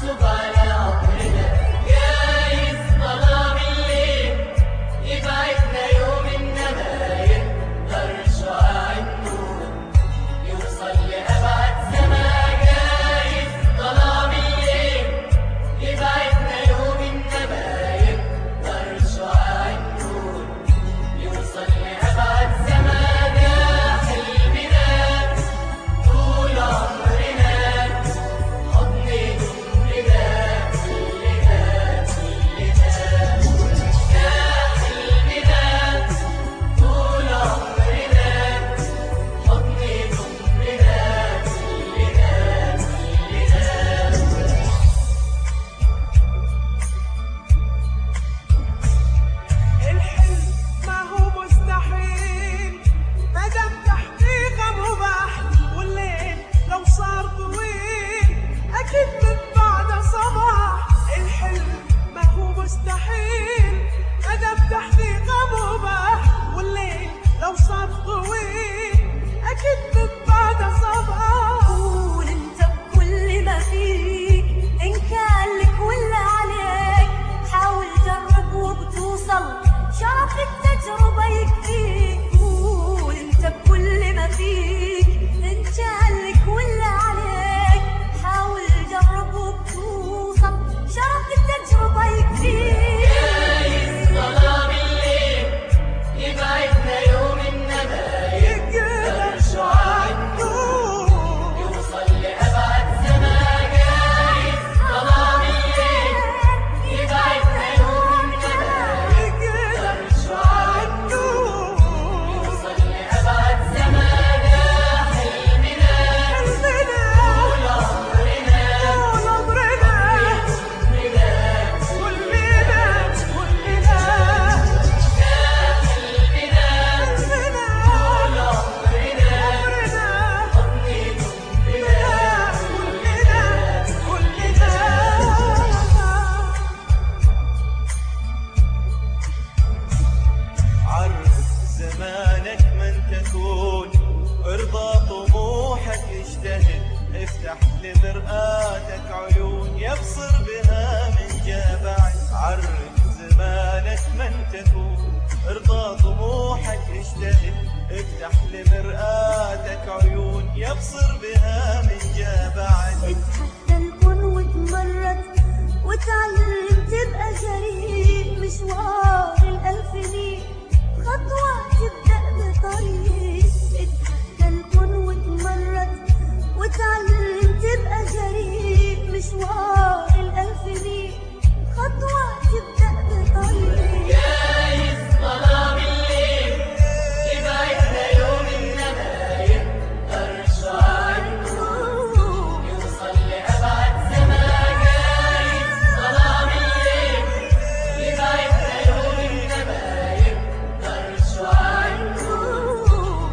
لمرآتك عيون يبصر بها من جبع. عرف زمانك من تكون، ارضى طموحك اجتهد، افتح لمرآتك عيون يبصر بها من جبع. اتحدى الكون وتمرد وتعلم تبقى جريء، مشوار الألف ميل خطوة تبدأ بطريق. اتحدى الكون وتمرد وتعلم تبقى جريء، مشوار الألف ميل خطوة تبدأ بطريق. جايز ظلام الليل يبعدنا يوم إنما يقدر شعاعه يوصل لأبعد سما. جايز ظلام الليل يبعدنا يوم إنما يقدر شعاعه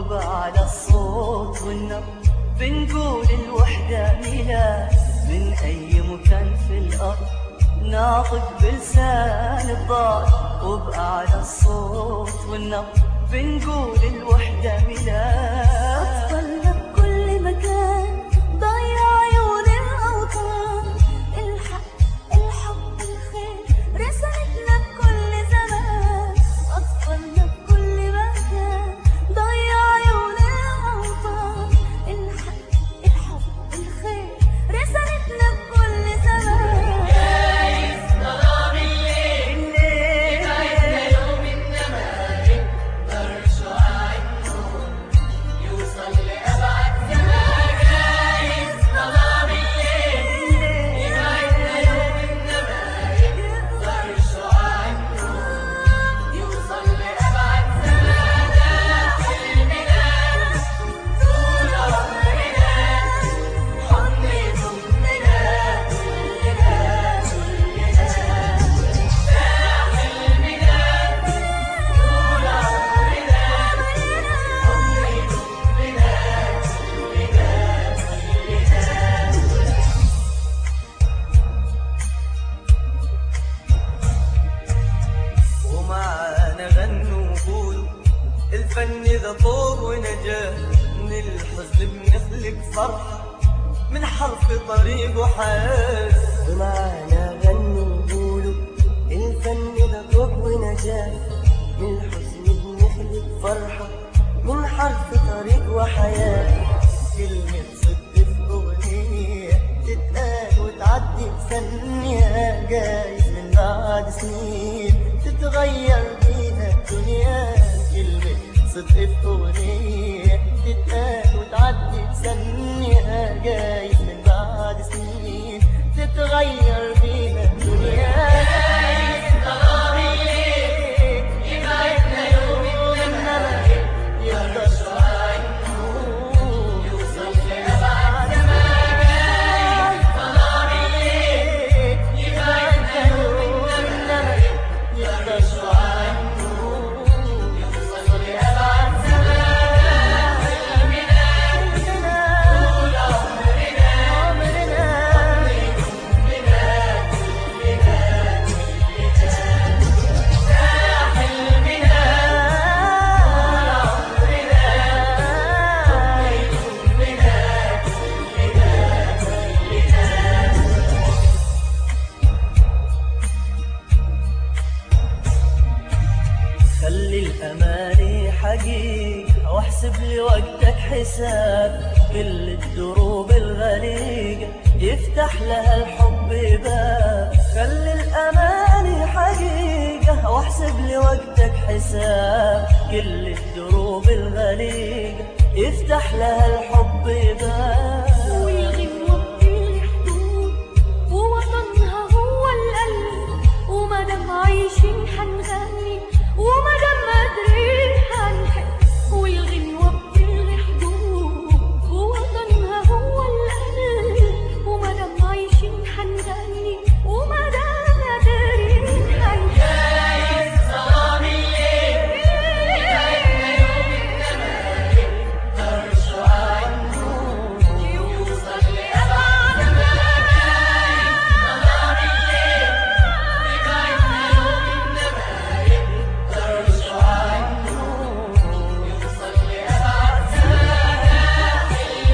وبعلى الصوت والنبض بنقول الوحدة ميلاد من أي مكان في الأرض ناطق بلسان الضاد وبأعلى الصوت والنبض بنقول الوحدة ميلاد. أطفالنا بكل مكان ضيع عيون الأوطان، الحق الحب الخير رسالتنا بكل زمان. أطفالنا بكل مكان ضيع عيون الأوطان، الحق الحب الخير رسالتنا بكل زمان. جايز ظلام الليل يبعدنا يوم إنما يقدر شعاع النور يوصل لأبعد زمان. جايز ظلام الليل يبعدنا يوم إنما يقدر شعاع النور يوصل لأبعد زمان. ده حلمنا طول عمرنا حضن ضمنا كلنا كلنا. ده حلمنا طول عمرنا حضن ضمنا كلنا كلنا. ومعانا غنوا وقولوا الفن ذا طوق ونجاة، من الحزن بنخلق فرحة من حرف طريق وحياة. ومعانا غنوا وقولوا الفن ذا طوق ونجاة، من الحزن بنخلق فرحة من حرف طريق وحياة. كلمة صدق في أغنية تتقال وتعدي بثانية، جايز من بعد سنين تتغير بيها الدنيا. كلمة صدق في أغنية تتقال وتعدي بثانية، جايز من بعد سنين تتغير بيها الدنيا. ظلام الليل يبعدنا يوم إنما يقدر شعاع النور يوصل لأبعد زمان. ظلام الليل يبعدنا يوم إنما يقدر شعاع النور يوصل لأبعد زمان. حلمنا طول عمرنا خلي الأماني حقيقة واحسب لي وقتك حساب، كل الدروب الغليقة يفتح لها الحب باب. خلي الأماني حقيقة واحسب لي وقتك حساب، كل الدروب الغليقة يفتح لها الحب باب. والغنوة بكل حدود ووطنها هو القلب، ومادام عايشين حنغني ومادام قادرين حنحب. والغنوة بكل حدود ووطنها هو القلب، ومادام عايشين حنغني ومادام قادرين حنحب. جايز ظلام الليل يبعدنا يوم إنما يقدر شعاع النور يوصل لأبعد زمان. ظلام الليل يبعدنا يوم إنما يقدر شعاع النور يوصل لأبعد زمان.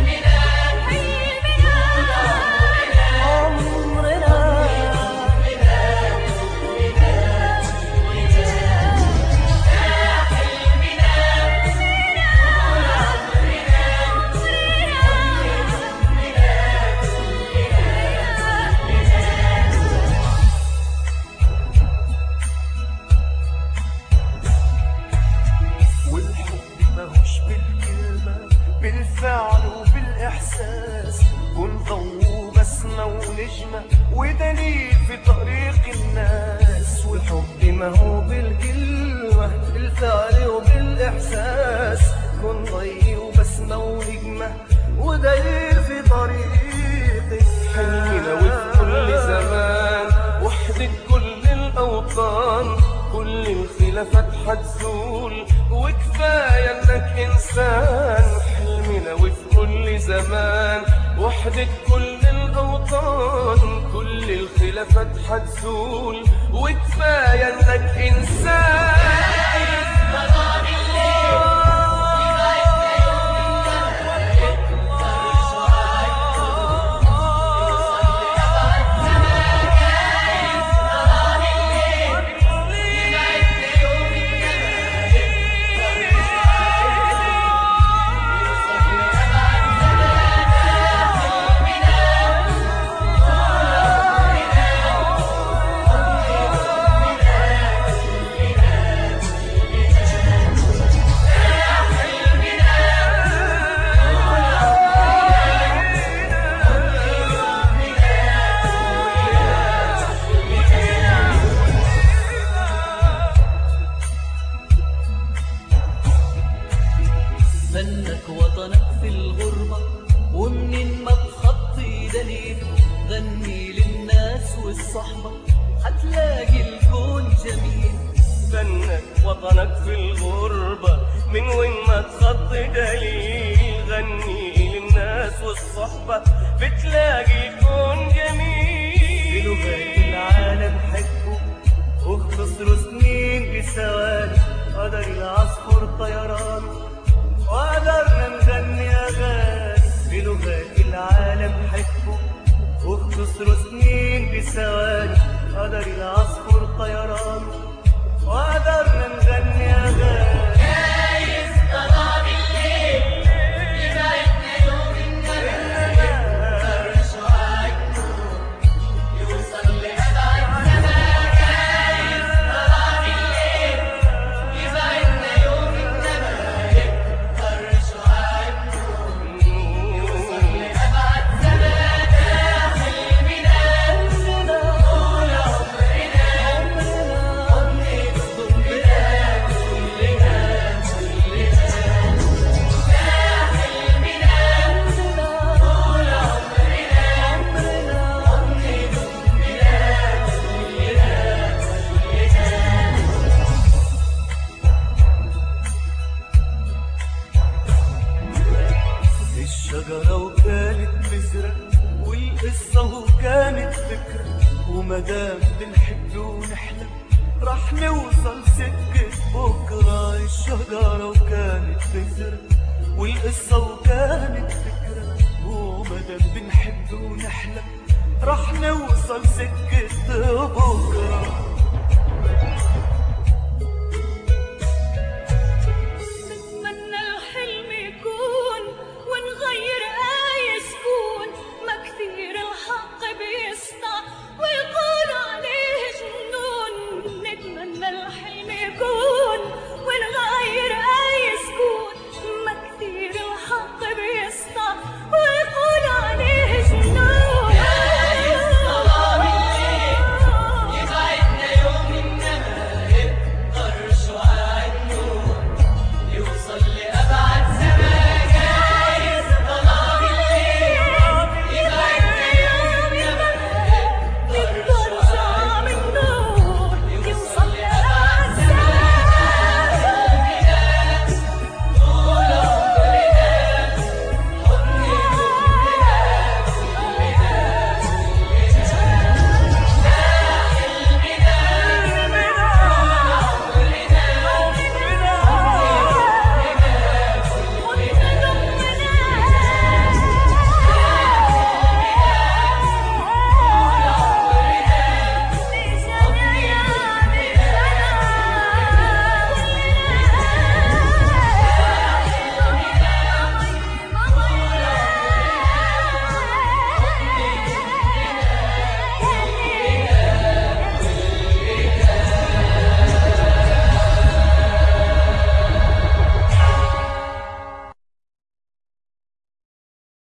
حلمنا والحب ماهوش بالكلمة، بالفعل وبالإحساس. كن ضوء وبسمة ونجمة ودليل في طريق الناس. والحب ما هو بالكلمة، بالفعل وبالإحساس. كن ضوء وبسمة ونجمة ودليل في طريقك. حلمنا وفي كل زمان وحدة كل الأوطان، كل الخلافات حتزول وكفاية انك انسان. إنسان، حلمنا وفي كل زمان وحدة كل الأوطان، كل الخلافات حتزول وكفاية إنك إنسان. منك وطنك في الغربة ومنين ما تخطي دليل، غني للناس والصحبة هتلاقي الكون جميل. فنك وطنك في الغربة من وين ما تخطي دليل، غني للناس والصحبة بتلاقي الكون جميل. بلغات العالم حبه واختصروا سنين بثواني، قدر العصفور طيرانه وقدرنا نغني أغاني. بلغات العالم حبه واختصروا سنين بثواني، قدر العصفور طيرانه وقدرنا نغني أغاني. جايز ظلام الليل يبعدنا يوم النهار، شعاع النور يوصل لأبعد زمان. جايز ظلام الليل يبعدنا يوم النهار، شعاع النور يوصل لأبعد زمان. حلمنا طول الشجرة وكانت بذرة والقصة وكانت فكرة، ومدام بنحب ونحلم رح نوصل سكة بكرة. الشجرة وكانت بذرة والقصة وكانت فكرة، ومدام بنحب ونحلم رح نوصل سكة بكرة.